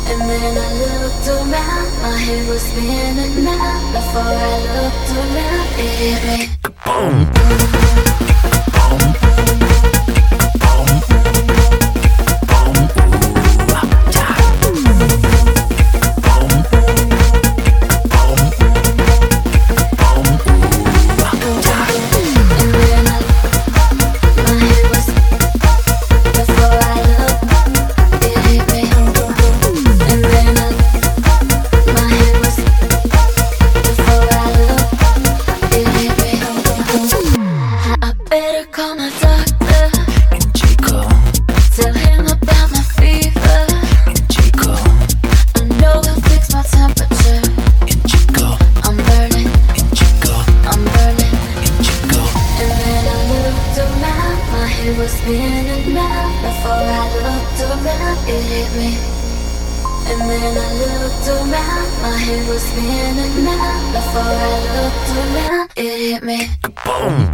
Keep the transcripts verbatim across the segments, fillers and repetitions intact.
And then I looked around, my head was spinning now. Before I looked around, it hit me. It was spinning round. Before I looked around, it hit me. And then I looked around, my head was spinning round. Before I looked around, it hit me. Boom.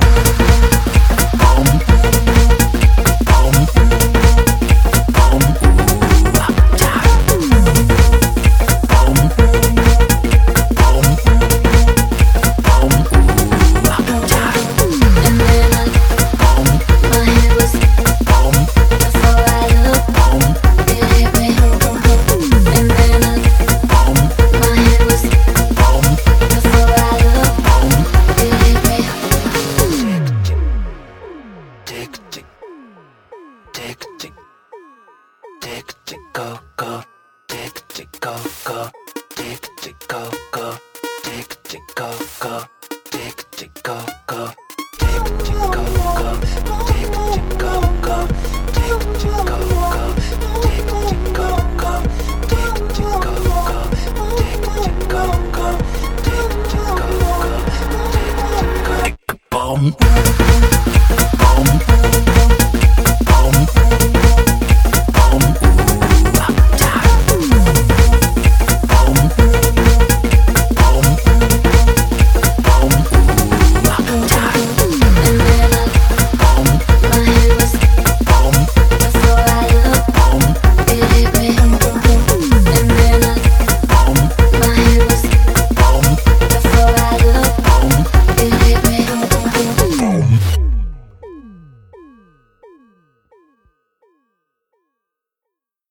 Tick, tick, tick, tick, tick, tick, go, go.